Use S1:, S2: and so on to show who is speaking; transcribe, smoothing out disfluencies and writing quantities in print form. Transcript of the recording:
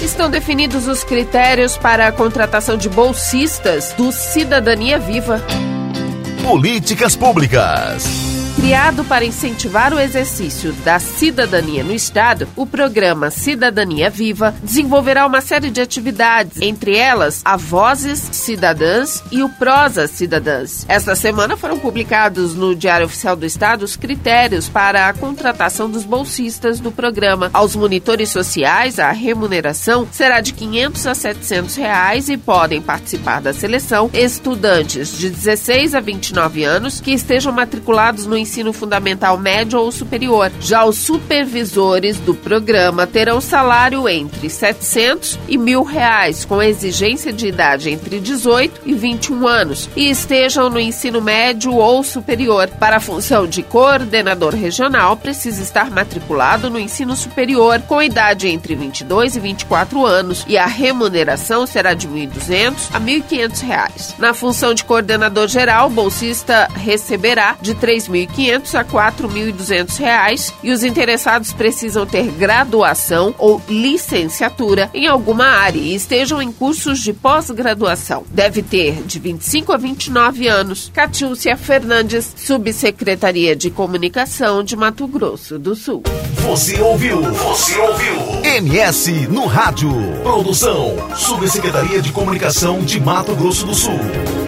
S1: Estão definidos os critérios para a contratação de bolsistas do Cidadania Viva.
S2: Políticas públicas.
S1: Criado para incentivar o exercício da cidadania no Estado, o programa Cidadania Viva desenvolverá uma série de atividades, entre elas a Vozes Cidadãs e o Prosa Cidadãs. Esta semana foram publicados no Diário Oficial do Estado os critérios para a contratação dos bolsistas do programa. Aos monitores sociais, a remuneração será de R$ 500 a R$ 700 reais e podem participar da seleção estudantes de 16 a 29 anos que estejam matriculados no ensino fundamental médio ou superior. Já os supervisores do programa terão salário entre R$ 700 e R$ 1.000, com exigência de idade entre 18 e 21 anos, e estejam no ensino médio ou superior. Para a função de coordenador regional, precisa estar matriculado no ensino superior, com idade entre 22 e 24 anos, e a remuneração será de R$ 1.200 a R$ 1.500. Na função de coordenador geral, o bolsista receberá de R$ 3.500 a R$ 4.200 e os interessados precisam ter graduação ou licenciatura em alguma área e estejam em cursos de pós-graduação. Deve ter de 25 a 29 anos. Catiúcia Fernandes, Subsecretaria de Comunicação de Mato Grosso do Sul.
S2: Você ouviu MS no Rádio. Produção, Subsecretaria de Comunicação de Mato Grosso do Sul.